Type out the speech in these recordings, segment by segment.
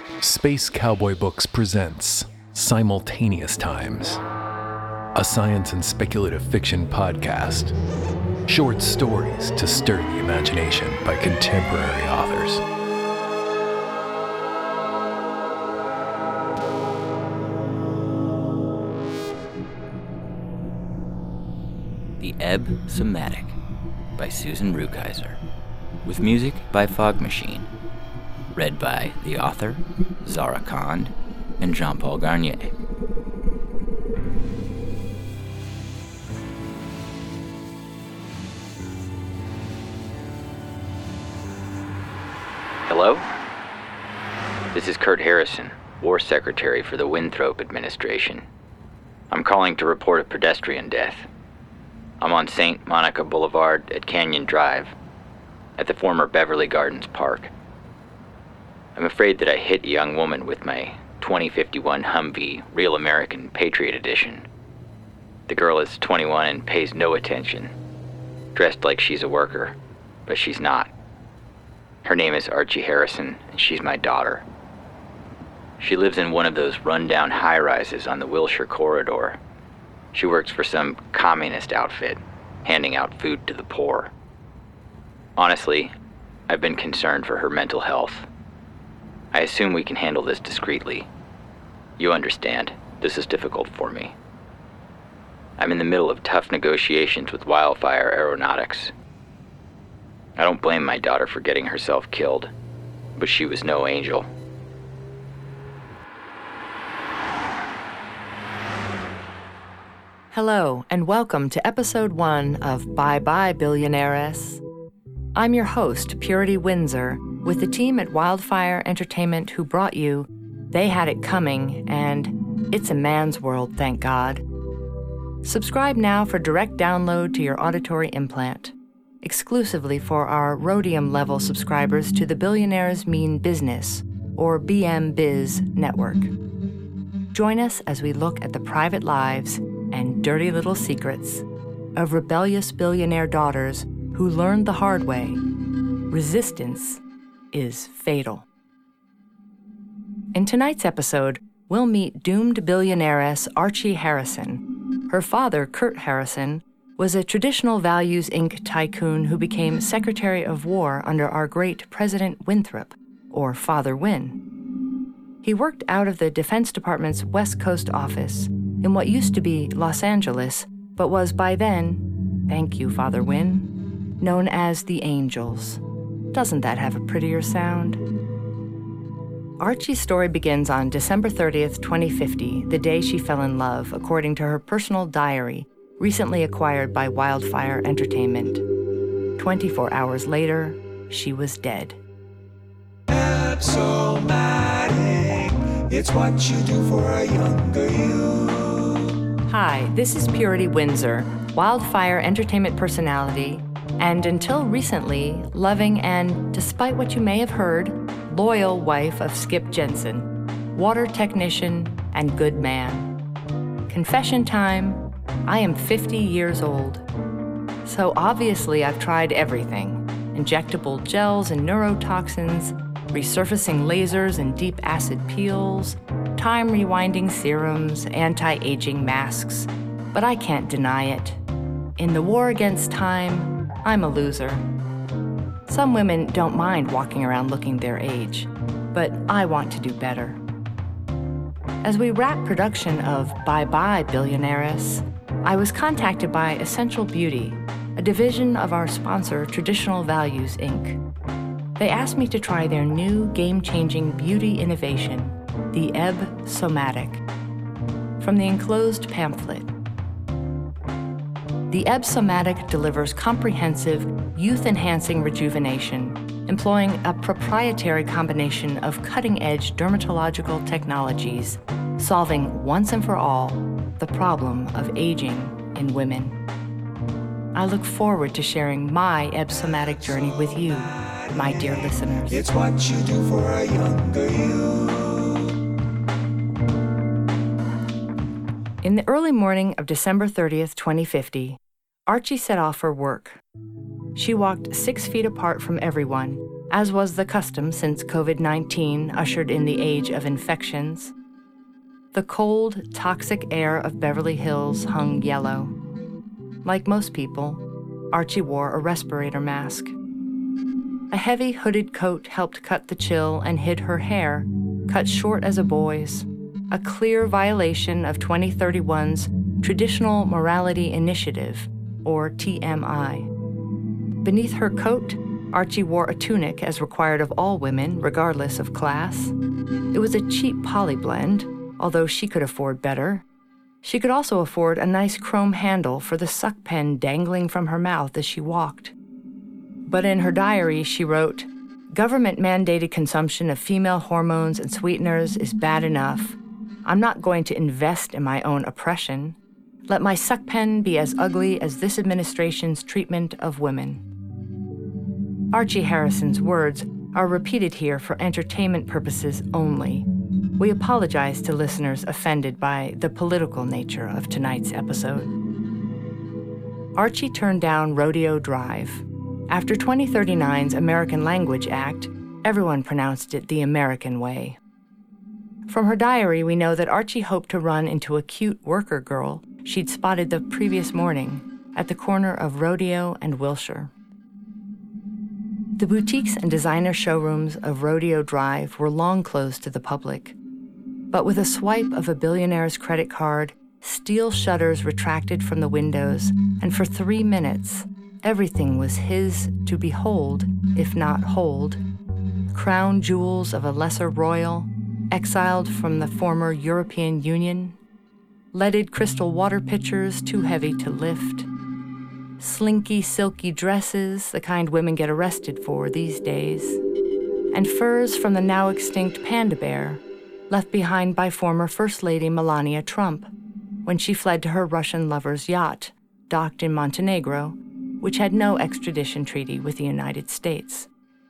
Space Cowboy Books presents Simultaneous Times, a science and speculative fiction podcast. Short stories to stir the imagination by contemporary authors. The Ebb Somatic by Susan Rukeyser, with music by Fog Machine, read by the author, Zara Khan, and Jean-Paul Garnier. Hello? This is Kurt Harrison, War Secretary for the Winthrop administration. I'm calling to report a pedestrian death. I'm on St. Monica Boulevard at Canyon Drive, at the former Beverly Gardens Park. I'm afraid that I hit a young woman with my 2051 Humvee Real American Patriot Edition. The girl is 21 and pays no attention, dressed like she's a worker, but she's not. Her name is Archie Harrison, and she's my daughter. She lives in one of those rundown high-rises on the Wilshire Corridor. She works for some communist outfit, handing out food to the poor. Honestly, I've been concerned for her mental health. I assume we can handle this discreetly. You understand, this is difficult for me. I'm in the middle of tough negotiations with Wildfire Aeronautics. I don't blame my daughter for getting herself killed, but she was no angel. Hello, and welcome to episode 1 of Bye Bye Billionaires. I'm your host, Purity Windsor, with the team at Wildfire Entertainment who brought you They Had It Coming and It's a Man's World, Thank God. Subscribe now for direct download to your auditory implant, exclusively for our rhodium level subscribers to the Billionaires Mean Business, or BM Biz network. Join us as we look at the private lives and dirty little secrets of rebellious billionaire daughters who learned the hard way. Resistance is fatal. In tonight's episode, we'll meet doomed billionairess Archie Harrison. Her father, Kurt Harrison, was a Traditional Values Inc. tycoon who became Secretary of War under our great President Winthrop, or Father Win. He worked out of the Defense Department's West Coast office in what used to be Los Angeles, but was by then, thank you, Father Win, known as the Angels. Doesn't that have a prettier sound? Archie's story begins on December 30th, 2050, the day she fell in love, according to her personal diary, recently acquired by Wildfire Entertainment. 24 hours later, she was dead. Ebb-So-Matic, it's what you do for a younger you. Hi, this is Purity Windsor, Wildfire Entertainment personality, and until recently, loving and, despite what you may have heard, loyal wife of Skip Jensen, water technician and good man. Confession time, I am 50 years old. So obviously I've tried everything. Injectable gels and neurotoxins, resurfacing lasers and deep acid peels, time-rewinding serums, anti-aging masks, but I can't deny it. In the war against time, I'm a loser. Some women don't mind walking around looking their age, but I want to do better. As we wrap production of Bye Bye Billionaires, I was contacted by Essential Beauty, a division of our sponsor Traditional Values Inc. They asked me to try their new game-changing beauty innovation, the Ebb-Somatic, from the enclosed pamphlet. The Ebb-Somatic delivers comprehensive, youth-enhancing rejuvenation, employing a proprietary combination of cutting-edge dermatological technologies, solving once and for all the problem of aging in women. I look forward to sharing my Ebb-Somatic journey with you, my dear listeners. It's what you do for a younger you. In the early morning of December 30th, 2050, Archie set off for work. She walked 6 feet apart from everyone, as was the custom since COVID-19 ushered in the age of infections. The cold, toxic air of Beverly Hills hung yellow. Like most people, Archie wore a respirator mask. A heavy hooded coat helped cut the chill and hid her hair, cut short as a boy's, a clear violation of 2031's Traditional Morality Initiative, or TMI. Beneath her coat, Archie wore a tunic as required of all women, regardless of class. It was a cheap poly blend, although she could afford better. She could also afford a nice chrome handle for the suck pen dangling from her mouth as she walked. But in her diary, she wrote, "Government-mandated consumption of female hormones and sweeteners is bad enough. I'm not going to invest in my own oppression. Let my suck pen be as ugly as this administration's treatment of women." Archie Harrison's words are repeated here for entertainment purposes only. We apologize to listeners offended by the political nature of tonight's episode. Archie turned down Rodeo Drive. After 2039's American Language Act, everyone pronounced it the American way. From her diary, we know that Archie hoped to run into a cute worker girl she'd spotted the previous morning at the corner of Rodeo and Wilshire. The boutiques and designer showrooms of Rodeo Drive were long closed to the public. But with a swipe of a billionaire's credit card, steel shutters retracted from the windows, and for 3 minutes, everything was his to behold, if not hold. Crown jewels of a lesser royal, exiled from the former European Union, leaded crystal water pitchers too heavy to lift, slinky, silky dresses, the kind women get arrested for these days, and furs from the now extinct panda bear, left behind by former First Lady Melania Trump when she fled to her Russian lover's yacht, docked in Montenegro, which had no extradition treaty with the United States.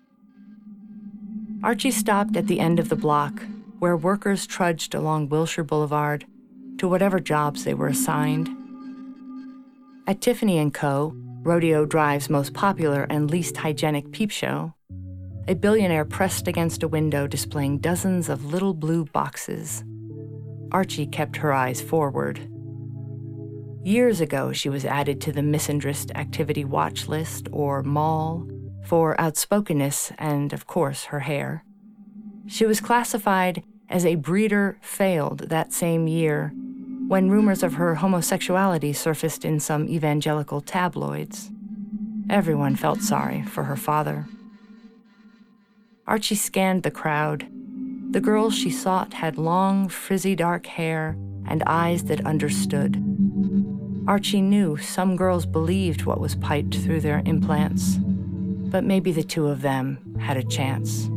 Archie stopped at the end of the block, where workers trudged along Wilshire Boulevard to whatever jobs they were assigned. At Tiffany & Co., Rodeo Drive's most popular and least hygienic peep show, a billionaire pressed against a window displaying dozens of little blue boxes. Archie kept her eyes forward. Years ago, she was added to the misandrist activity watch list, or MAL, for outspokenness and, of course, her hair. She was classified as a breeder failed that same year when rumors of her homosexuality surfaced in some evangelical tabloids. Everyone felt sorry for her father. Archie scanned the crowd. The girls she sought had long, frizzy dark hair and eyes that understood. Archie knew some girls believed what was piped through their implants, but maybe the two of them had a chance.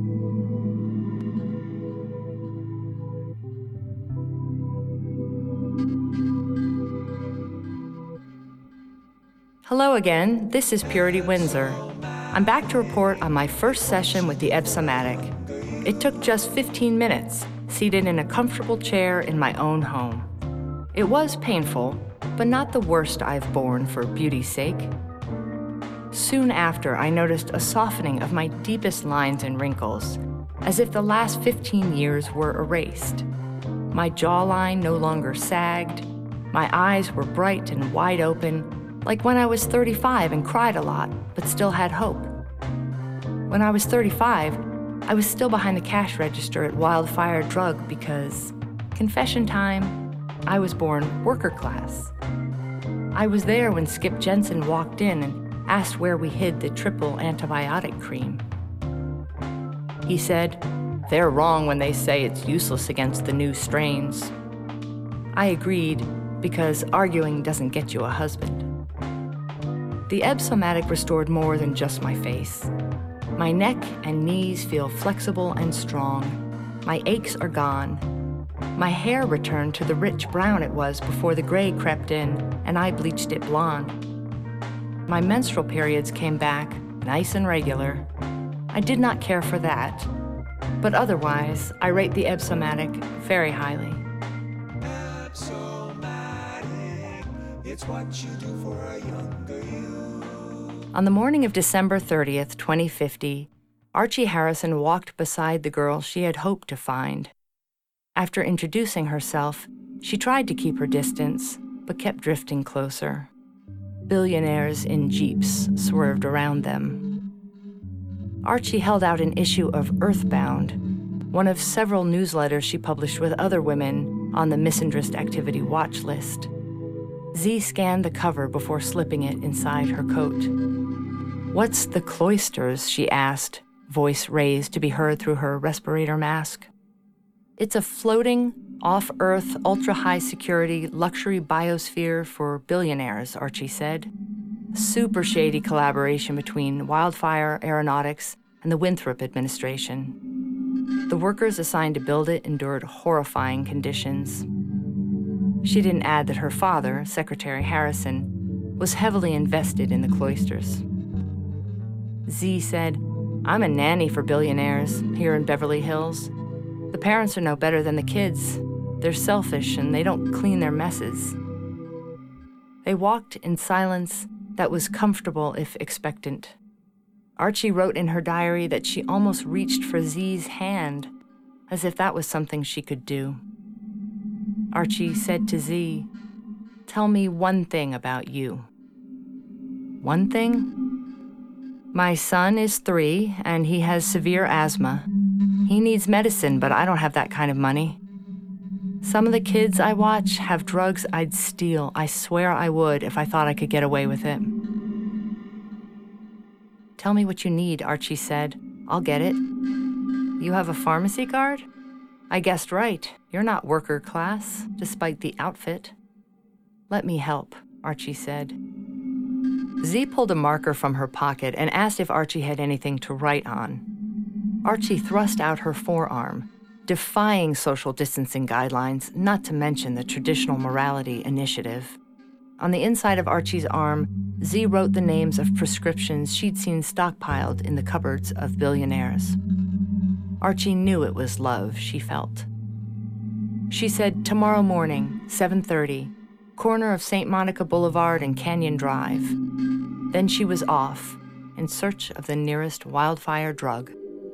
Hello again, this is Purity Windsor. I'm back to report on my first session with the Epsomatic. It took just 15 minutes, seated in a comfortable chair in my own home. It was painful, but not the worst I've borne for beauty's sake. Soon after, I noticed a softening of my deepest lines and wrinkles, as if the last 15 years were erased. My jawline no longer sagged. My eyes were bright and wide open, like when I was 35 and cried a lot, but still had hope. When I was 35, I was still behind the cash register at Wildfire Drug because, confession time, I was born worker class. I was there when Skip Jensen walked in and asked where we hid the triple antibiotic cream. He said, "They're wrong when they say it's useless against the new strains." I agreed, because arguing doesn't get you a husband. The Epsomatic restored more than just my face. My neck and knees feel flexible and strong. My aches are gone. My hair returned to the rich brown it was before the gray crept in and I bleached it blonde. My menstrual periods came back, nice and regular. I did not care for that, but otherwise, I rate the Epsomatic very highly. Epsomatic, it's what you do for a younger you. On the morning of December 30th, 2050, Archie Harrison walked beside the girl she had hoped to find. After introducing herself, she tried to keep her distance, but kept drifting closer. Billionaires in jeeps swerved around them. Archie held out an issue of Earthbound, one of several newsletters she published with other women on the Misandrist Activity watch list. Z scanned the cover before slipping it inside her coat. "What's the Cloisters?" she asked, voice raised to be heard through her respirator mask. "It's a floating, off-Earth, ultra-high security luxury biosphere for billionaires," Archie said. A super shady collaboration between Wildfire Aeronautics and the Winthrop administration. The workers assigned to build it endured horrifying conditions. She didn't add that her father, Secretary Harrison, was heavily invested in the Cloisters. Z said, "I'm a nanny for billionaires here in Beverly Hills. The parents are no better than the kids. They're selfish and they don't clean their messes." They walked in silence that was comfortable if expectant. Archie wrote in her diary that she almost reached for Z's hand, as if that was something she could do. Archie said to Z, "Tell me one thing about you." "One thing?" "My son is 3 and he has severe asthma. He needs medicine, but I don't have that kind of money. Some of the kids I watch have drugs I'd steal. I swear I would if I thought I could get away with it." "Tell me what you need," Archie said. "I'll get it." "You have a pharmacy card?" "I guessed right. You're not worker class, despite the outfit." "Let me help," Archie said. Z pulled a marker from her pocket and asked if Archie had anything to write on. Archie thrust out her forearm, defying social distancing guidelines, not to mention the traditional morality initiative. On the inside of Archie's arm, Z wrote the names of prescriptions she'd seen stockpiled in the cupboards of billionaires. Archie knew it was love she felt. She said, "Tomorrow morning, 7:30, corner of St. Monica Boulevard and Canyon Drive." Then she was off, in search of the nearest Wildfire drug.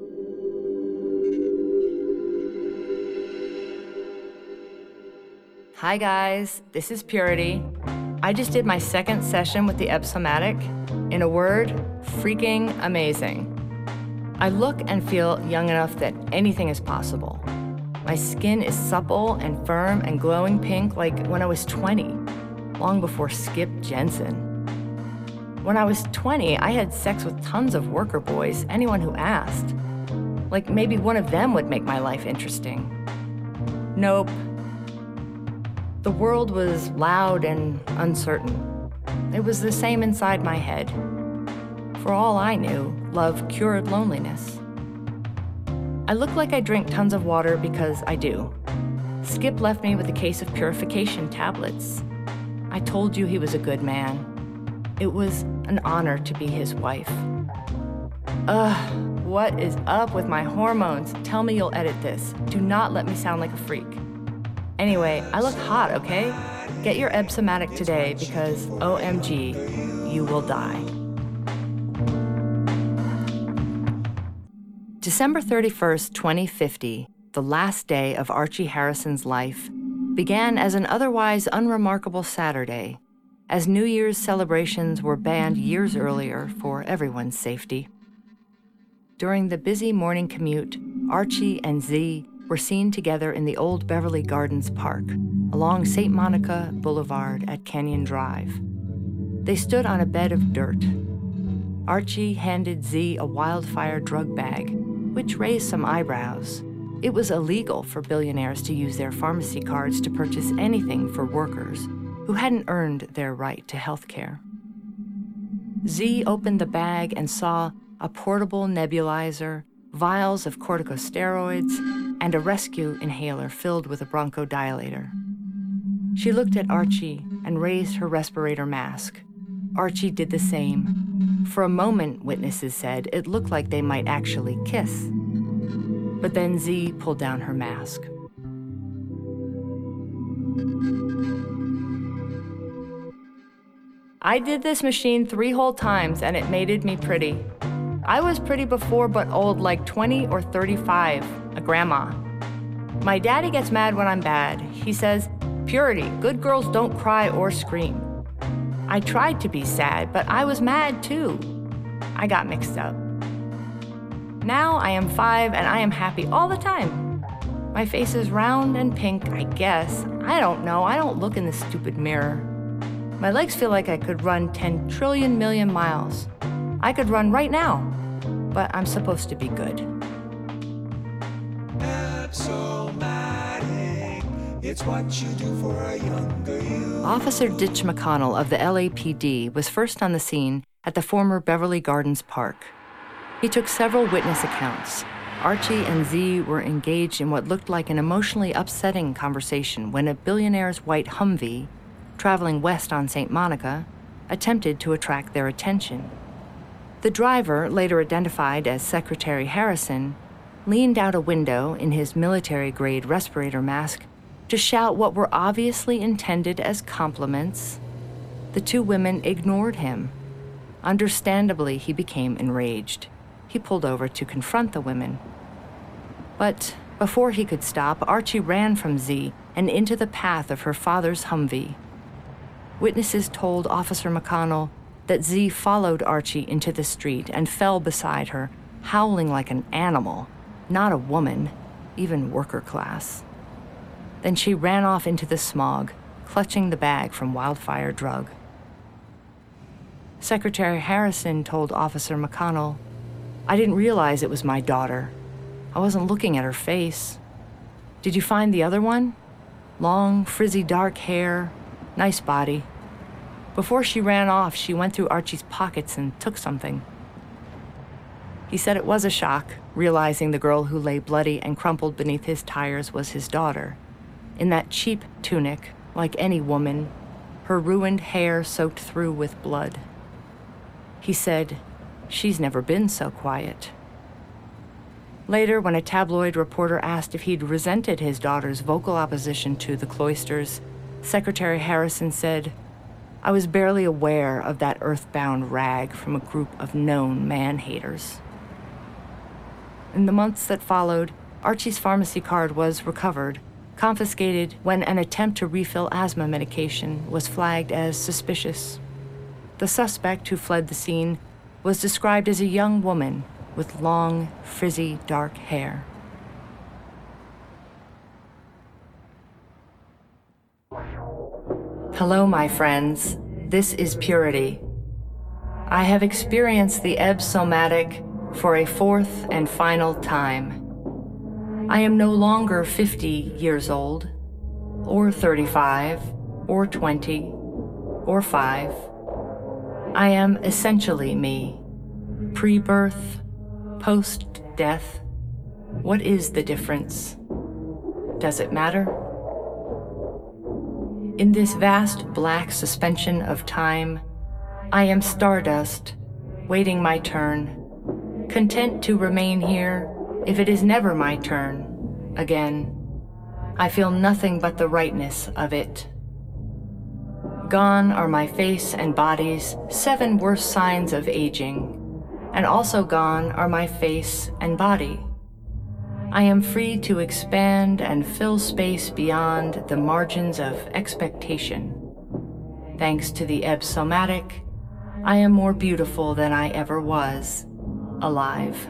Hi guys, this is Purity. I just did my second session with the Epsomatic. In a word, freaking amazing. I look and feel young enough that anything is possible. My skin is supple and firm and glowing pink like when I was 20, long before Skip Jensen. When I was 20, I had sex with tons of worker boys, anyone who asked. Like maybe one of them would make my life interesting. Nope. The world was loud and uncertain. It was the same inside my head. For all I knew, love cured loneliness. I look like I drink tons of water because I do. Skip left me with a case of purification tablets. I told you he was a good man. It was an honor to be his wife. What is up with my hormones? Tell me you'll edit this. Do not let me sound like a freak. Anyway, I look hot, okay? Get your Epsomatic today because, OMG, you will die. December 31st, 2050, the last day of Archie Harrison's life, began as an otherwise unremarkable Saturday, as New Year's celebrations were banned years earlier for everyone's safety. During the busy morning commute, Archie and Z were seen together in the old Beverly Gardens Park, along St. Monica Boulevard at Canyon Drive. They stood on a bed of dirt. Archie handed Z a Wildfire drug bag, which raised some eyebrows. It was illegal for billionaires to use their pharmacy cards to purchase anything for workers who hadn't earned their right to health care. Z opened the bag and saw a portable nebulizer, vials of corticosteroids, and a rescue inhaler filled with a bronchodilator. She looked at Archie and raised her respirator mask. Archie did the same. For a moment, witnesses said, it looked like they might actually kiss. But then Z pulled down her mask. "I did this machine 3 whole times and it mated me pretty. I was pretty before but old, like 20 or 35, a grandma. My daddy gets mad when I'm bad. He says, "Purity, good girls don't cry or scream." I tried to be sad, but I was mad too. I got mixed up. Now I am 5 and I am happy all the time. My face is round and pink, I guess. I don't know. I don't look in the stupid mirror. My legs feel like I could run 10 trillion million miles. I could run right now, but I'm supposed to be good. Absomatic, it's what you do for a younger you. Officer Ditch McConnell of the LAPD was first on the scene at the former Beverly Gardens Park. He took several witness accounts. Archie and Z were engaged in what looked like an emotionally upsetting conversation when a billionaire's white Humvee, traveling west on St. Monica, attempted to attract their attention. The driver, later identified as Secretary Harrison, leaned out a window in his military-grade respirator mask to shout what were obviously intended as compliments. The two women ignored him. Understandably, he became enraged. He pulled over to confront the women. But before he could stop, Archie ran from Z and into the path of her father's Humvee. Witnesses told Officer McConnell that Z followed Archie into the street and fell beside her, howling like an animal, not a woman, even worker class. Then she ran off into the smog, clutching the bag from Wildfire Drug. Secretary Harrison told Officer McConnell, "I didn't realize it was my daughter. I wasn't looking at her face. Did you find the other one? Long, frizzy dark hair, nice body. Before she ran off, she went through Archie's pockets and took something." He said it was a shock, realizing the girl who lay bloody and crumpled beneath his tires was his daughter. In that cheap tunic, like any woman, her ruined hair soaked through with blood. He said, "She's never been so quiet." Later, when a tabloid reporter asked if he'd resented his daughter's vocal opposition to the cloisters, Secretary Harrison said, "I was barely aware of that earthbound rag from a group of known man-haters." In the months that followed, Archie's pharmacy card was recovered, confiscated when an attempt to refill asthma medication was flagged as suspicious. The suspect who fled the scene was described as a young woman with long, frizzy, dark hair. Hello, my friends. This is Purity. I have experienced the Ebb-Somatic for a fourth and final time. I am no longer 50 years old, or 35, or 20, or 5. I am essentially me. Pre-birth, post-death. What is the difference? Does it matter? In this vast black suspension of time, I am stardust, waiting my turn, content to remain here if it is never my turn again. I feel nothing but the rightness of it. Gone are my face and body's 7 worst signs of aging, and also gone are my face and body. I am free to expand and fill space beyond the margins of expectation. Thanks to the Ebb-Somatic, I am more beautiful than I ever was, alive.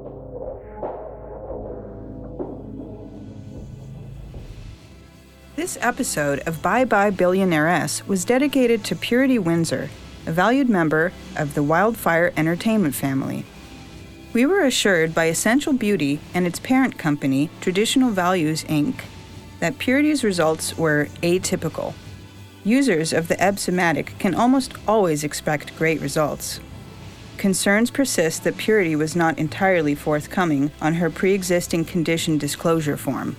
This episode of Bye Bye Billionairess was dedicated to Purity Windsor, a valued member of the Wildfire Entertainment family. We were assured by Essential Beauty and its parent company, Traditional Values, Inc., that Purity's results were atypical. Users of the Ebb-Somatic can almost always expect great results. Concerns persist that Purity was not entirely forthcoming on her pre-existing condition disclosure form.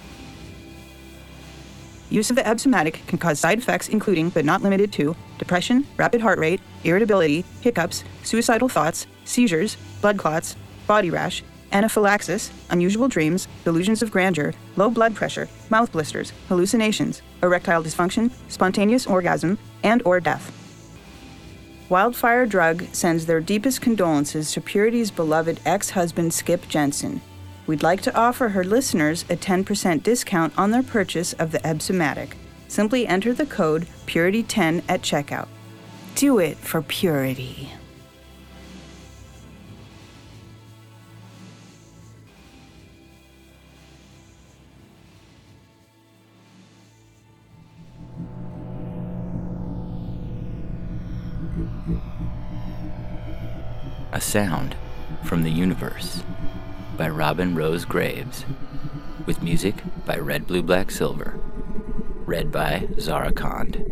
Use of the Ebb-Somatic can cause side effects including, but not limited to, depression, rapid heart rate, irritability, hiccups, suicidal thoughts, seizures, blood clots, body rash, anaphylaxis, unusual dreams, delusions of grandeur, low blood pressure, mouth blisters, hallucinations, erectile dysfunction, spontaneous orgasm, and/or death. Wildfire Drug sends their deepest condolences to Purity's beloved ex-husband Skip Jensen. We'd like to offer her listeners a 10% discount on their purchase of the Epsomatic. Simply enter the code PURITY10 at checkout. Do it for Purity. A Sound from the Universe by Robin Rose Graves, with music by Red Blue Black Silver, read by Zara Kand.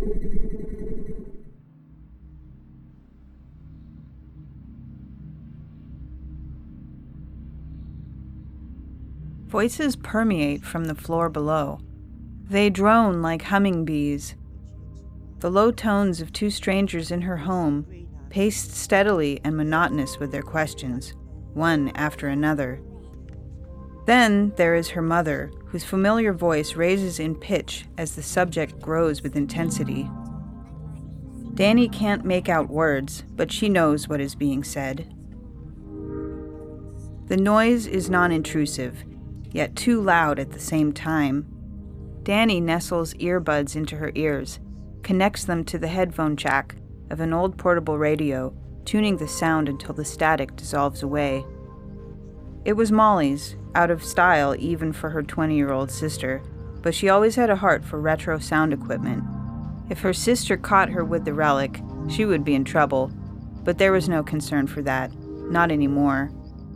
Voices permeate from the floor below. They drone like humming bees. The low tones of two strangers in her home, paced steadily and monotonous with their questions, one after another. Then there is her mother, whose familiar voice raises in pitch as the subject grows with intensity. Danny can't make out words, but she knows what is being said. The noise is non-intrusive, yet too loud at the same time. Danny nestles earbuds into her ears, connects them to the headphone jack of an old portable radio, tuning the sound until the static dissolves away. It was Molly's, out of style even for her 20-year-old sister, but she always had a heart for retro sound equipment. If her sister caught her with the relic, she would be in trouble, but there was no concern for that, not anymore.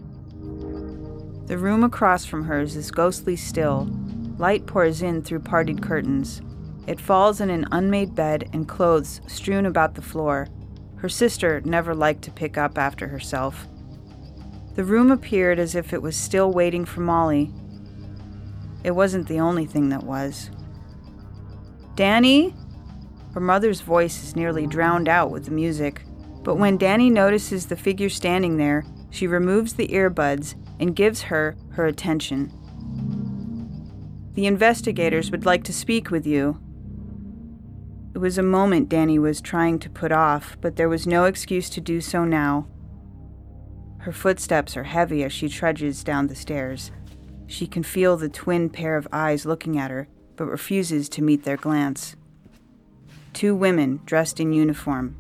The room across from hers is ghostly still. Light pours in through parted curtains. It falls in an unmade bed and clothes strewn about the floor. Her sister never liked to pick up after herself. The room appeared as if it was still waiting for Molly. It wasn't the only thing that was. "Danny?" Her mother's voice is nearly drowned out with the music, but when Danny notices the figure standing there, she removes the earbuds and gives her attention. "The investigators would like to speak with you." It was a moment Danny was trying to put off, but there was no excuse to do so now. Her footsteps are heavy as she trudges down the stairs. She can feel the twin pair of eyes looking at her, but refuses to meet their glance. Two women dressed in uniform.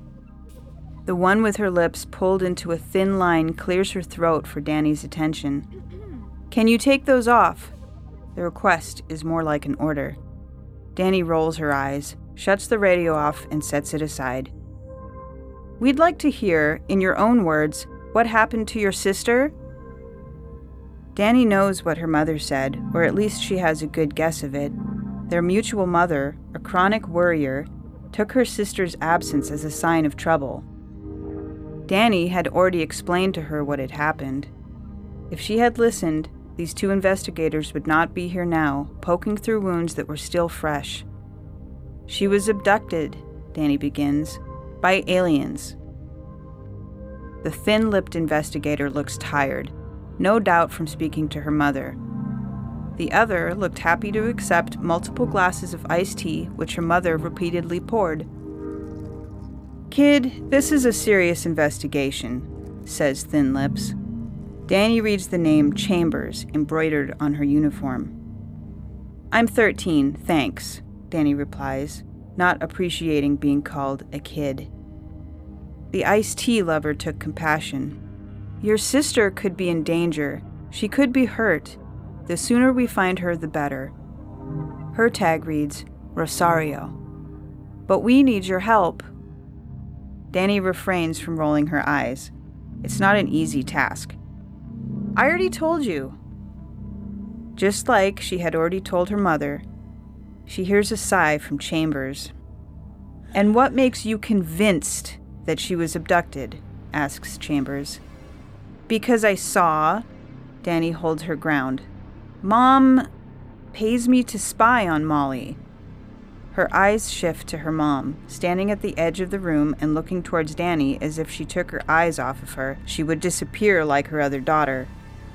The one with her lips pulled into a thin line clears her throat for Danny's attention. "Can you take those off?" The request is more like an order. Danny rolls her eyes, shuts the radio off, and sets it aside. "We'd like to hear, in your own words, what happened to your sister?" Danny knows what her mother said, or at least she has a good guess of it. Their mutual mother, a chronic worrier, took her sister's absence as a sign of trouble. Danny had already explained to her what had happened. If she had listened, these two investigators would not be here now, poking through wounds that were still fresh. "She was abducted," Danny begins, "by aliens." The thin-lipped investigator looks tired, no doubt from speaking to her mother. The other looked happy to accept multiple glasses of iced tea, which her mother repeatedly poured. "Kid, this is a serious investigation," says Thin Lips. Danny reads the name Chambers embroidered on her uniform. "I'm 13, thanks," Danny replies, not appreciating being called a kid. The iced tea lover took compassion. "Your sister could be in danger. She could be hurt. The sooner we find her, the better." Her tag reads, Rosario. "But we need your help." Danny refrains from rolling her eyes. It's not an easy task. "I already told you." Just like she had already told her mother, she hears a sigh from Chambers. "And what makes you convinced that she was abducted?" asks Chambers. "Because I saw," Danny holds her ground. "Mom pays me to spy on Molly." Her eyes shift to her mom, standing at the edge of the room and looking towards Danny as if she took her eyes off of her, she would disappear like her other daughter.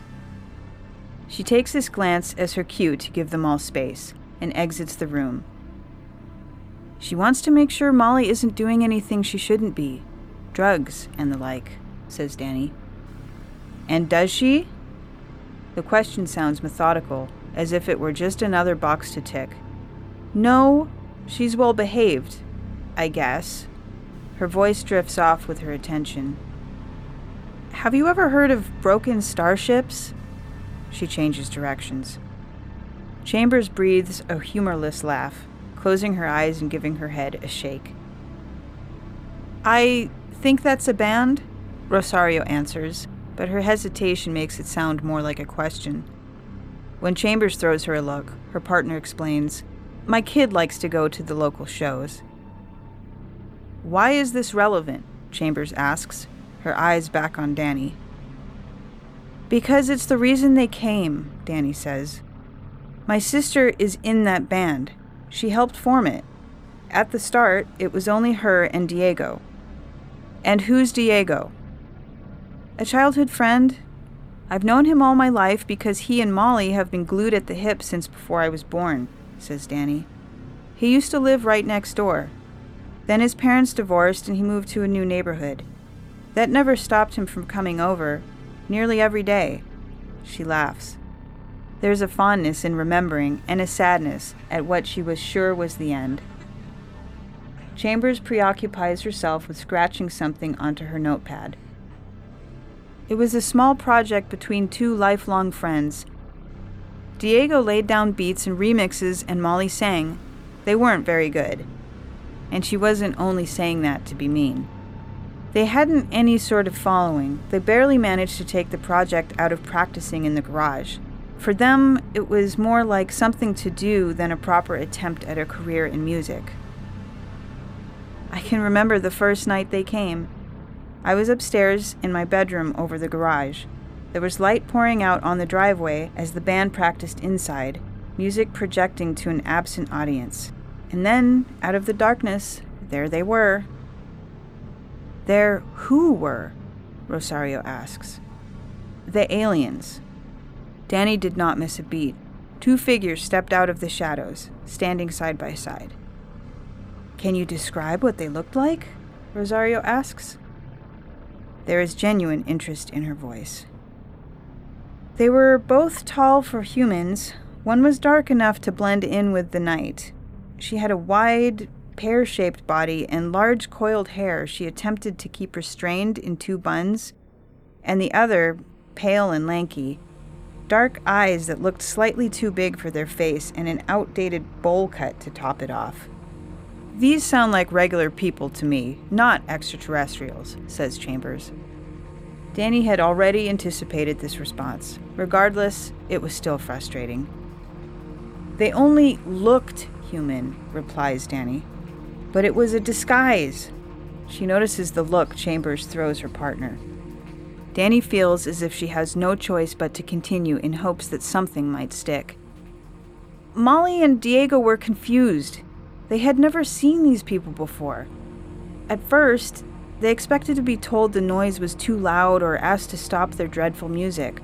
She takes this glance as her cue to give them all space, and exits the room. She wants to make sure Molly isn't doing anything she shouldn't be, drugs and the like, says Danny. And does she? The question sounds methodical, as if it were just another box to tick. No, she's well behaved, I guess. Her voice drifts off with her attention. Have you ever heard of broken starships? She changes directions. Chambers breathes a humorless laugh, closing her eyes and giving her head a shake. I think that's a band, Rosario answers, but her hesitation makes it sound more like a question. When Chambers throws her a look, her partner explains, My kid likes to go to the local shows. Why is this relevant? Chambers asks, her eyes back on Danny. Because it's the reason they came, Danny says. My sister is in that band. She helped form it. At the start, it was only her and Diego. And who's Diego? A childhood friend. I've known him all my life because he and Molly have been glued at the hip since before I was born, says Danny. He used to live right next door. Then his parents divorced and he moved to a new neighborhood. That never stopped him from coming over, nearly every day. She laughs. There's a fondness in remembering and a sadness at what she was sure was the end. Chambers preoccupies herself with scratching something onto her notepad. It was a small project between two lifelong friends. Diego laid down beats and remixes and Molly sang. They weren't very good. And she wasn't only saying that to be mean. They hadn't any sort of following. They barely managed to take the project out of practicing in the garage. For them, it was more like something to do than a proper attempt at a career in music. I can remember the first night they came. I was upstairs in my bedroom over the garage. There was light pouring out on the driveway as the band practiced inside, music projecting to an absent audience. And then, out of the darkness, there they were. There who were? Rosario asks. The aliens. Danny did not miss a beat. Two figures stepped out of the shadows, standing side by side. Can you describe what they looked like? Rosario asks. There is genuine interest in her voice. They were both tall for humans. One was dark enough to blend in with the night. She had a wide, pear-shaped body and large coiled hair she attempted to keep restrained in two buns, and the other, pale and lanky, dark eyes that looked slightly too big for their face and an outdated bowl cut to top it off. These sound like regular people to me, not extraterrestrials, says Chambers. Danny had already anticipated this response. Regardless, it was still frustrating. They only looked human, replies Danny. But it was a disguise. She notices the look Chambers throws her partner. Danny feels as if she has no choice but to continue in hopes that something might stick. Molly and Diego were confused. They had never seen these people before. At first, they expected to be told the noise was too loud or asked to stop their dreadful music.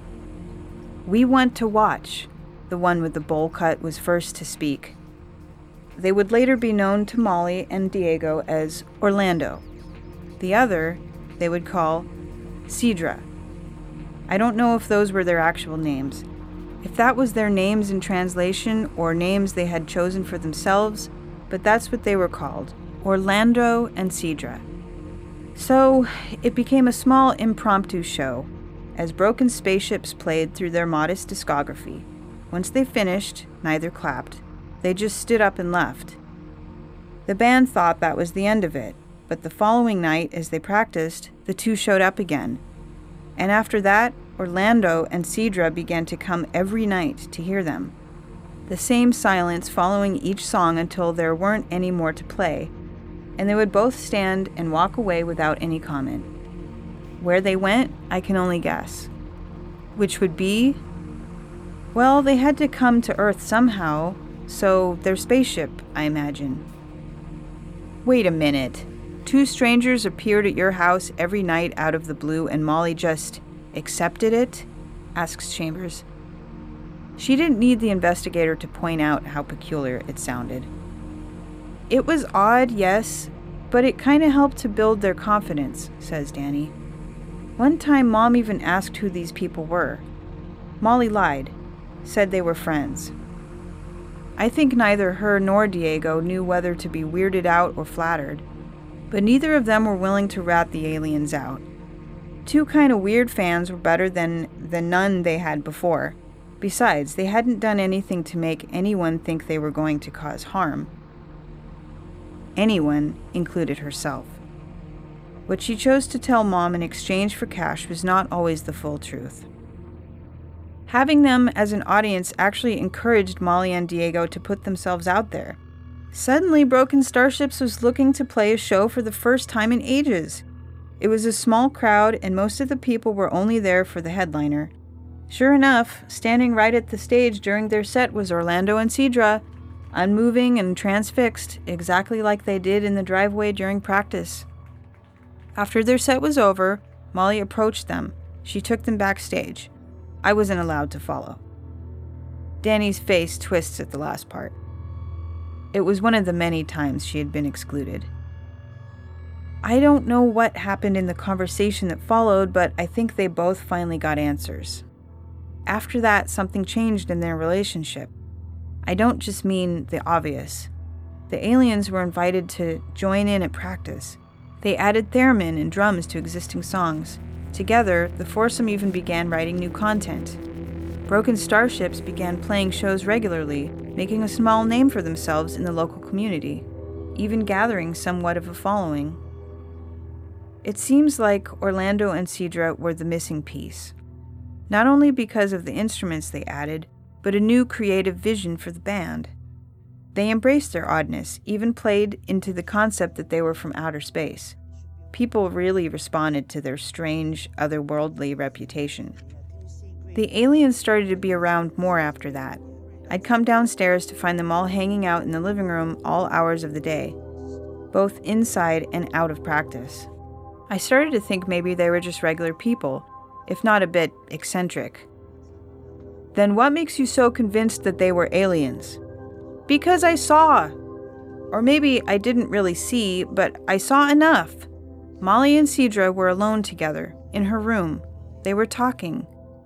We went to watch. The one with the bowl cut was first to speak. They would later be known to Molly and Diego as Orlando. The other, they would call Cedra. I don't know if those were their actual names. If that was their names in translation or names they had chosen for themselves, but that's what they were called, Orlando and Cedra. So, it became a small impromptu show, as broken spaceships played through their modest discography. Once they finished, neither clapped. They just stood up and left. The band thought that was the end of it, but the following night, as they practiced, the two showed up again. And after that, Orlando and Cedra began to come every night to hear them. The same silence following each song until there weren't any more to play, and they would both stand and walk away without any comment. Where they went, I can only guess. Which would be, well, they had to come to Earth somehow, so their spaceship, I imagine. Wait a minute. Two strangers appeared at your house every night out of the blue and Molly just accepted it? Asks Chambers. She didn't need the investigator to point out how peculiar it sounded. It was odd, yes, But it kind of helped to build their confidence, says Danny. One time, Mom even asked who these people were. Molly lied, said they were friends. I think neither her nor Diego knew whether to be weirded out or flattered, but neither of them were willing to rat the aliens out. Two kind of weird fans were better than the none they had before. Besides, they hadn't done anything to make anyone think they were going to cause harm. Anyone included herself. What she chose to tell Mom in exchange for cash was not always the full truth. Having them as an audience actually encouraged Molly and Diego to put themselves out there. Suddenly, Broken Starships was looking to play a show for the first time in ages. It was a small crowd, and most of the people were only there for the headliner. Sure enough, standing right at the stage during their set was Orlando and Cedra, unmoving and transfixed, exactly like they did in the driveway during practice. After their set was over, Molly approached them. She took them backstage. I wasn't allowed to follow. Danny's face twists at the last part. It was one of the many times she had been excluded. I don't know what happened in the conversation that followed, but I think they both finally got answers. After that, something changed in their relationship. I don't just mean the obvious. The aliens were invited to join in at practice. They added theremin and drums to existing songs. Together, the foursome even began writing new content. Broken Starships began playing shows regularly, making a small name for themselves in the local community, even gathering somewhat of a following. It seems like Orlando and Cedra were the missing piece, not only because of the instruments they added, but a new creative vision for the band. They embraced their oddness, even played into the concept that they were from outer space. People really responded to their strange, otherworldly reputation. The aliens started to be around more after that. I'd come downstairs to find them all hanging out in the living room all hours of the day, both inside and out of practice. I started to think maybe they were just regular people, if not a bit eccentric. Then what makes you so convinced that they were aliens? Because I saw. Or maybe I didn't really see, but I saw enough. Molly and Cedra were alone together, in her room. They were talking.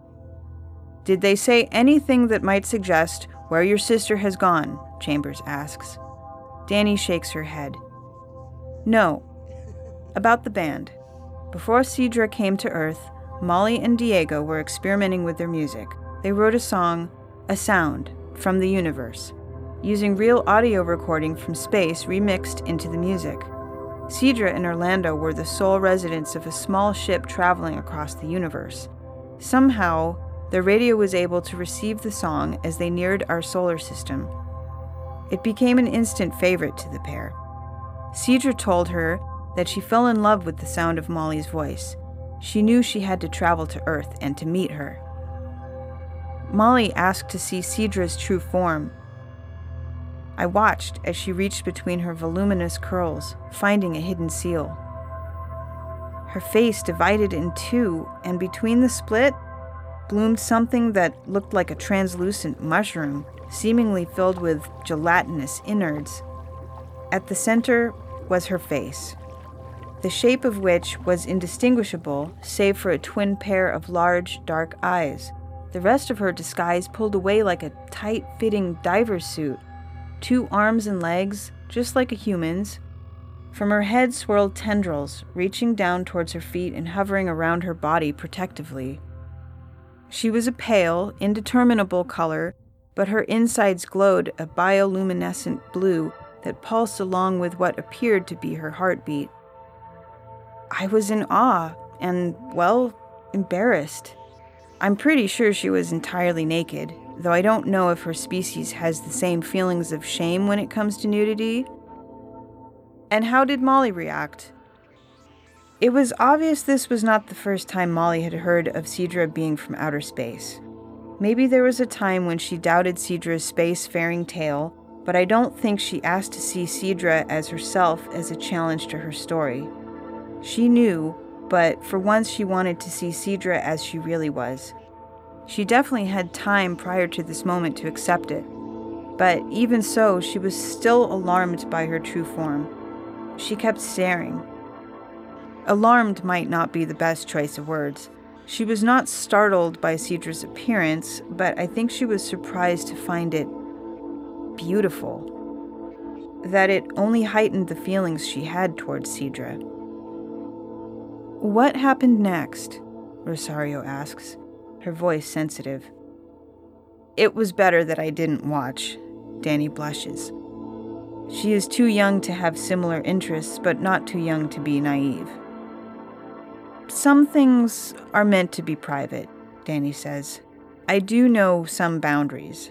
Did they say anything that might suggest where your sister has gone? Chambers asks. Danny shakes her head. No. About the band. Before Cedra came to Earth, Molly and Diego were experimenting with their music. They wrote a song, A Sound, from the Universe, using real audio recording from space remixed into the music. Cedra and Orlando were the sole residents of a small ship traveling across the universe. Somehow, the radio was able to receive the song as they neared our solar system. It became an instant favorite to the pair. Cedra told her that she fell in love with the sound of Molly's voice. She knew she had to travel to Earth and to meet her. Molly asked to see Cedra's true form. I watched as she reached between her voluminous curls, finding a hidden seal. Her face divided in two, and between the split bloomed something that looked like a translucent mushroom, seemingly filled with gelatinous innards. At the center was her face, the shape of which was indistinguishable save for a twin pair of large, dark eyes. The rest of her disguise pulled away like a tight-fitting diver's suit. 2 arms and legs, just like a human's. From her head swirled tendrils, reaching down towards her feet and hovering around her body protectively. She was a pale, indeterminable color, but her insides glowed a bioluminescent blue that pulsed along with what appeared to be her heartbeat. I was in awe and, well, embarrassed. I'm pretty sure she was entirely naked, though I don't know if her species has the same feelings of shame when it comes to nudity. And how did Molly react? It was obvious this was not the first time Molly had heard of Cedra being from outer space. Maybe there was a time when she doubted Cedra's space-faring tale, but I don't think she asked to see Cedra as herself as a challenge to her story. She knew, but for once she wanted to see Cedra as she really was. She definitely had time prior to this moment to accept it. But even so, she was still alarmed by her true form. She kept staring. Alarmed might not be the best choice of words. She was not startled by Cedra's appearance, but I think she was surprised to find it beautiful. That it only heightened the feelings she had towards Cedra. "What happened next?" Rosario asks, her voice sensitive. "It was better that I didn't watch," Danny blushes. She is too young to have similar interests, but not too young to be naive. "Some things are meant to be private," Danny says. "I do know some boundaries."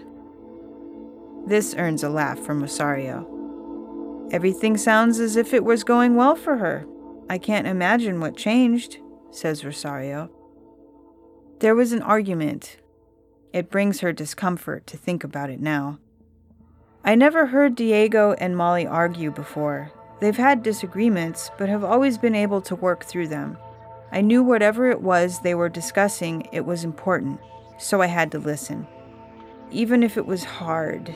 This earns a laugh from Rosario. "Everything sounds as if it was going well for her. I can't imagine what changed," says Rosario. "There was an argument. It brings her discomfort to think about it now. I never heard Diego and Molly argue before. They've had disagreements, but have always been able to work through them. I knew whatever it was they were discussing, it was important, so I had to listen. Even if it was hard."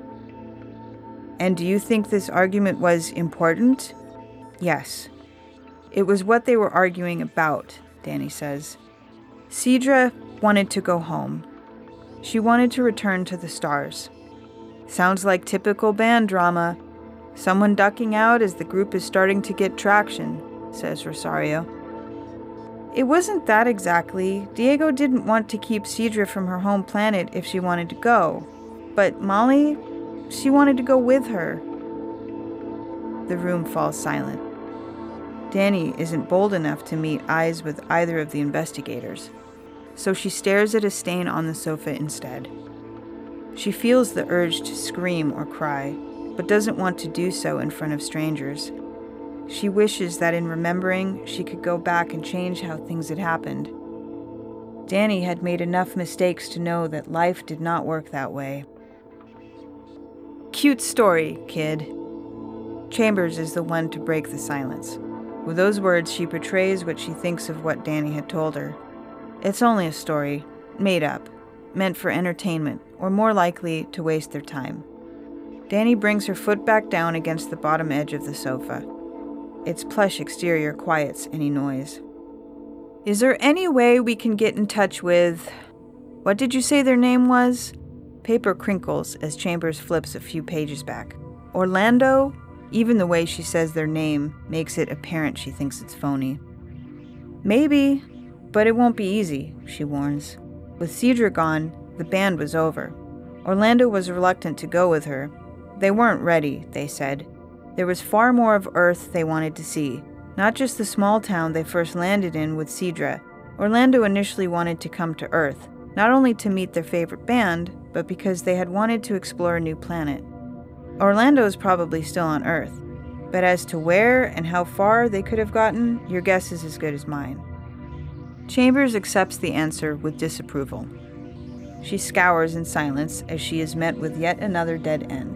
"And do you think this argument was important?" "Yes. It was what they were arguing about," Danny says. "Cedra wanted to go home. She wanted to return to the stars. Sounds like typical band drama. Someone ducking out as the group is starting to get traction," says Rosario. "It wasn't that exactly. Diego didn't want to keep Cedra from her home planet if she wanted to go. But Molly, she wanted to go with her." The room falls silent. Danny isn't bold enough to meet eyes with either of the investigators, so she stares at a stain on the sofa instead. She feels the urge to scream or cry, but doesn't want to do so in front of strangers. She wishes that in remembering, she could go back and change how things had happened. Danny had made enough mistakes to know that life did not work that way. "Cute story, kid." Chambers is the one to break the silence. With those words, she portrays what she thinks of what Danny had told her. It's only a story, made up, meant for entertainment, or more likely to waste their time. Danny brings her foot back down against the bottom edge of the sofa. Its plush exterior quiets any noise. "Is there any way we can get in touch with... what did you say their name was?" Paper crinkles as Chambers flips a few pages back. "Orlando?" Even the way she says their name makes it apparent she thinks it's phony. "Maybe, but it won't be easy," she warns. With Cedra gone, the band was over. Orlando was reluctant to go with her. They weren't ready, they said. There was far more of Earth they wanted to see, not just the small town they first landed in with Cedra. Orlando initially wanted to come to Earth, not only to meet their favorite band, but because they had wanted to explore a new planet. Orlando is probably still on Earth, but as to where and how far they could have gotten, your guess is as good as mine. Chambers accepts the answer with disapproval. She scours in silence as she is met with yet another dead end.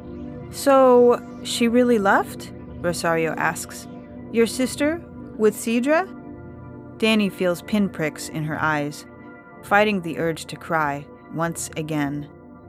"So, she really left?" Rosario asks. "Your sister? With Cedra?" Danny feels pinpricks in her eyes, fighting the urge to cry, once again.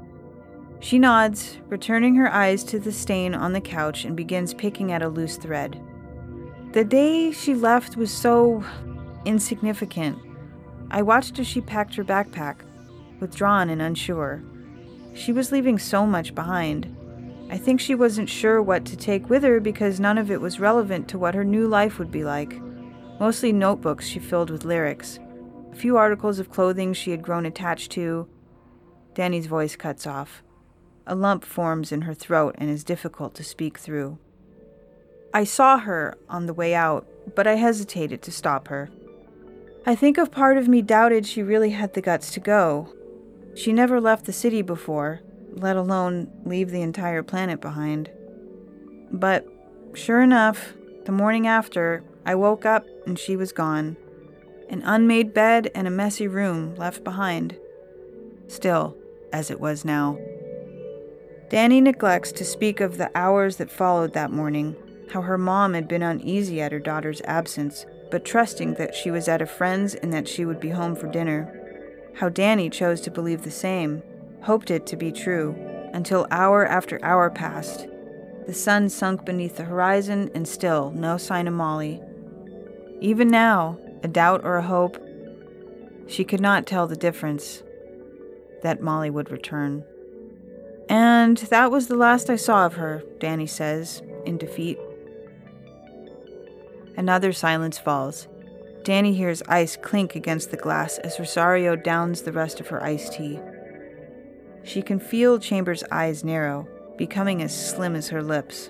She nods, returning her eyes to the stain on the couch and begins picking at a loose thread. "The day she left was so insignificant. I watched as she packed her backpack, withdrawn and unsure. She was leaving so much behind. I think she wasn't sure what to take with her because none of it was relevant to what her new life would be like. Mostly notebooks she filled with lyrics. A few articles of clothing she had grown attached to." Danny's voice cuts off. A lump forms in her throat and is difficult to speak through. "I saw her on the way out, but I hesitated to stop her. I think a part of me doubted she really had the guts to go. She never left the city before, let alone leave the entire planet behind. But, sure enough, the morning after, I woke up and she was gone. An unmade bed and a messy room left behind. Still, as it was now." Danny neglects to speak of the hours that followed that morning, how her mom had been uneasy at her daughter's absence, but trusting that she was at a friend's and that she would be home for dinner. How Danny chose to believe the same, hoped it to be true, until hour after hour passed. The sun sunk beneath the horizon, and still no sign of Molly. Even now, a doubt or a hope, she could not tell the difference, that Molly would return. And that was the last I saw of her, Danny says, in defeat. Another silence falls. Danny hears ice clink against the glass as Rosario downs the rest of her iced tea. She can feel Chambers' eyes narrow, becoming as slim as her lips.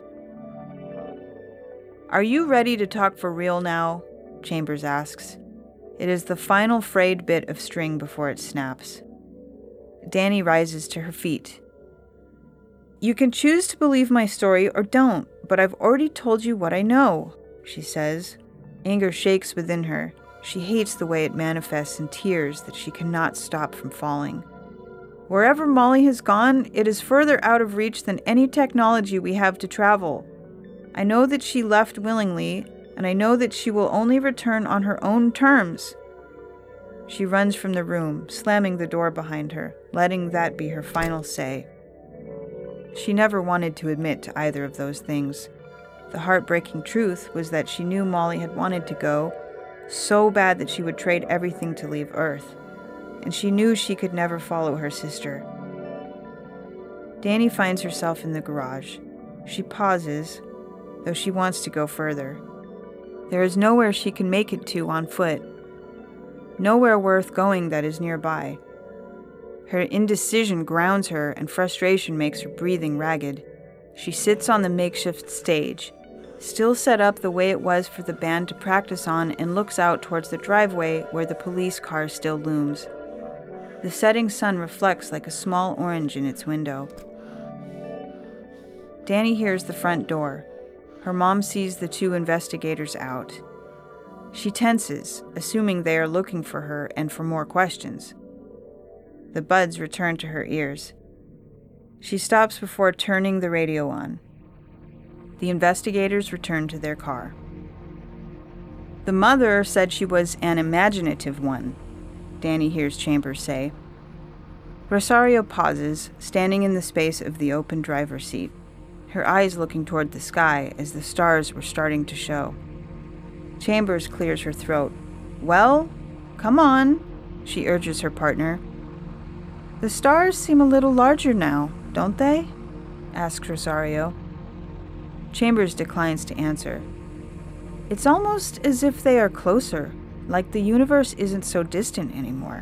"Are you ready to talk for real now?" Chambers asks. It is the final frayed bit of string before it snaps. Danny rises to her feet. "You can choose to believe my story or don't, but I've already told you what I know," she says. Anger shakes within her. She hates the way it manifests in tears that she cannot stop from falling. "Wherever Molly has gone, it is further out of reach than any technology we have to travel. I know that she left willingly, and I know that she will only return on her own terms." She runs from the room, slamming the door behind her, letting that be her final say. She never wanted to admit to either of those things. The heartbreaking truth was that she knew Molly had wanted to go so bad that she would trade everything to leave Earth, and she knew she could never follow her sister. Danny finds herself in the garage. She pauses, though she wants to go further. There is nowhere she can make it to on foot. Nowhere worth going that is nearby. Her indecision grounds her, and frustration makes her breathing ragged. She sits on the makeshift stage, still set up the way it was for the band to practice on, and looks out towards the driveway where the police car still looms. The setting sun reflects like a small orange in its window. Danny hears the front door. Her mom sees the two investigators out. She tenses, assuming they are looking for her and for more questions. The buds return to her ears. She stops before turning the radio on. The investigators return to their car. "The mother said she was an imaginative one," Danny hears Chambers say. Rosario pauses, standing in the space of the open driver's seat, her eyes looking toward the sky as the stars were starting to show. Chambers clears her throat. "Well, come on," she urges her partner. "The stars seem a little larger now, don't they?" asks Rosario. Chambers declines to answer. "It's almost as if they are closer, like the universe isn't so distant anymore."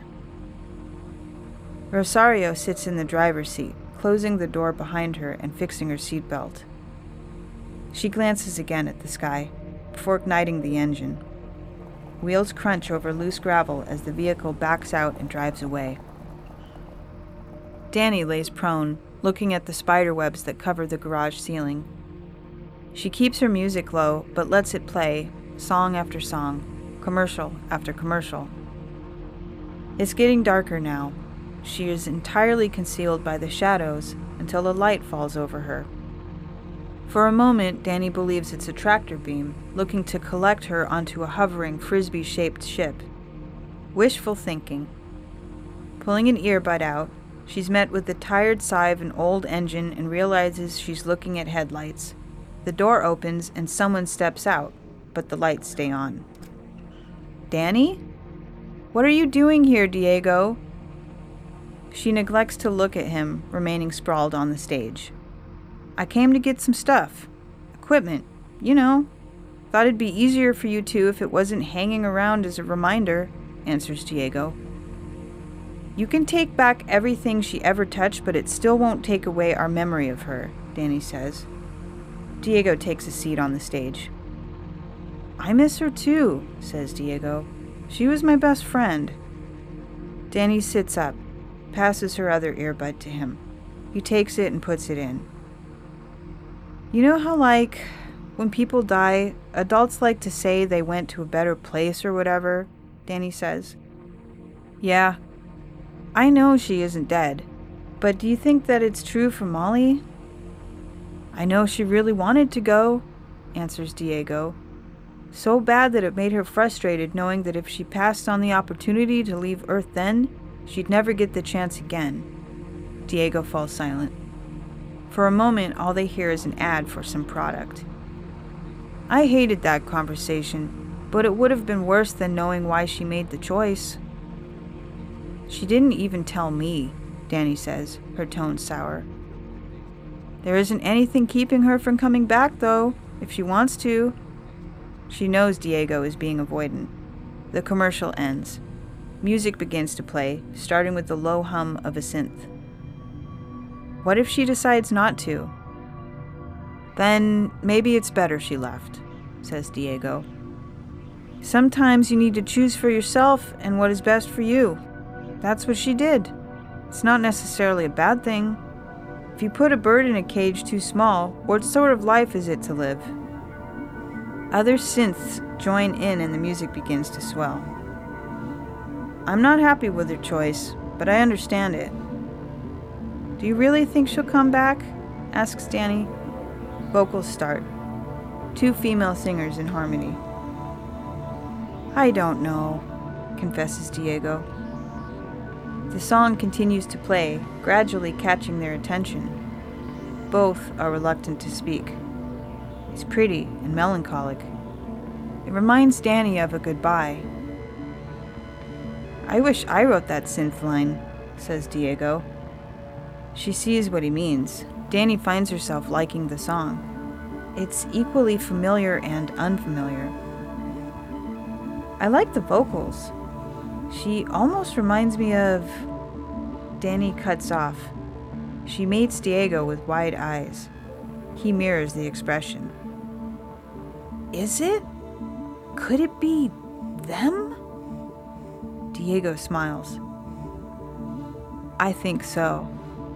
Rosario sits in the driver's seat, closing the door behind her and fixing her seatbelt. She glances again at the sky, before igniting the engine. Wheels crunch over loose gravel as the vehicle backs out and drives away. Danny lays prone, looking at the spider webs that cover the garage ceiling. She keeps her music low, but lets it play, song after song, commercial after commercial. It's getting darker now. She is entirely concealed by the shadows until a light falls over her. For a moment, Danny believes it's a tractor beam, looking to collect her onto a hovering frisbee-shaped ship. Wishful thinking. Pulling an earbud out, she's met with the tired sigh of an old engine and realizes she's looking at headlights. The door opens and someone steps out, but the lights stay on. "Danny? What are you doing here, Diego?" She neglects to look at him, remaining sprawled on the stage. "I came to get some stuff. Equipment, you know. Thought it'd be easier for you two if it wasn't hanging around as a reminder," answers Diego. "You can take back everything she ever touched, but it still won't take away our memory of her," Danny says. Diego takes a seat on the stage. "I miss her too," says Diego. "She was my best friend." Danny sits up, passes her other earbud to him. He takes it and puts it in. "You know how, when people die, adults like to say they went to a better place or whatever?" Danny says. "Yeah. I know she isn't dead, but do you think that it's true for Molly?" "I know she really wanted to go," answers Diego. "So bad that it made her frustrated knowing that if she passed on the opportunity to leave Earth then, she'd never get the chance again." Diego falls silent. For a moment, all they hear is an ad for some product. I hated that conversation, but it would have been worse than knowing why she made the choice. She didn't even tell me, Danny says, her tone sour. There isn't anything keeping her from coming back, though, if she wants to. She knows Diego is being avoidant. The commercial ends. Music begins to play, starting with the low hum of a synth. What if she decides not to? Then maybe it's better she left, says Diego. Sometimes you need to choose for yourself and what is best for you. That's what she did. It's not necessarily a bad thing. If you put a bird in a cage too small, what sort of life is it to live? Other synths join in and the music begins to swell. I'm not happy with her choice, but I understand it. Do you really think she'll come back? Asks Danny. Vocals start. 2 female singers in harmony. I don't know, confesses Diego. The song continues to play, gradually catching their attention. Both are reluctant to speak. It's pretty and melancholic. It reminds Danny of a goodbye. I wish I wrote that synth line, says Diego. She sees what he means. Danny finds herself liking the song. It's equally familiar and unfamiliar. I like the vocals. She almost reminds me of... Danny cuts off. She meets Diego with wide eyes. He mirrors the expression. Is it? Could it be them? Diego smiles. I think so.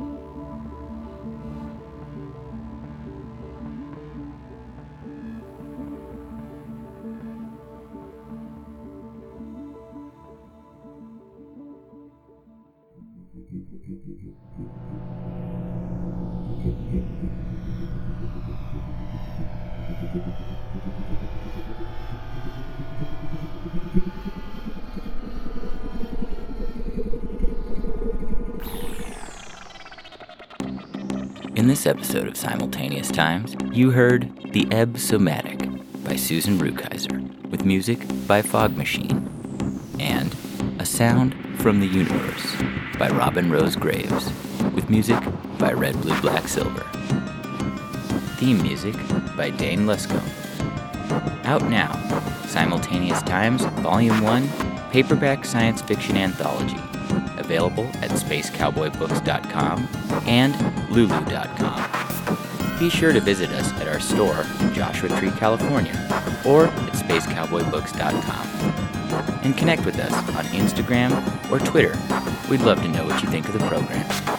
In this episode of Simultaneous Times, you heard The Ebb Somatic by Susan Rukeyser, with music by Fog Machine, and A Sound from the Universe by Robin Rose Graves, with music by Red Blue Black Silver. Theme music by Dane Lesko. Out now, Simultaneous Times Volume 1, Paperback Science Fiction Anthology, available at spacecowboybooks.com and lulu.com. Be sure to visit us at our store in Joshua Tree, California, or at spacecowboybooks.com. And connect with us on Instagram or Twitter. We'd love to know what you think of the program.